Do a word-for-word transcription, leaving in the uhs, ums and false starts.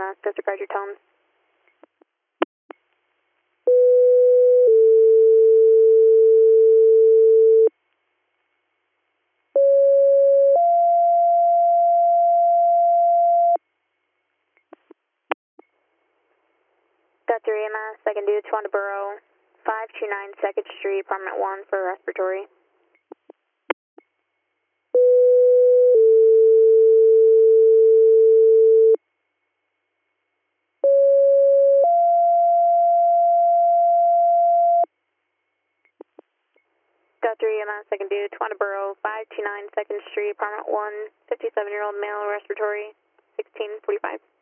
M S, disregard your tones. Got three M S, I can do Towanda Borough, five two nine second Street, apartment one for respiratory. Got three M S, I can do Towanda Borough, five two nine second Street, apartment one, fifty-seven year old male, respiratory, sixteen forty-five.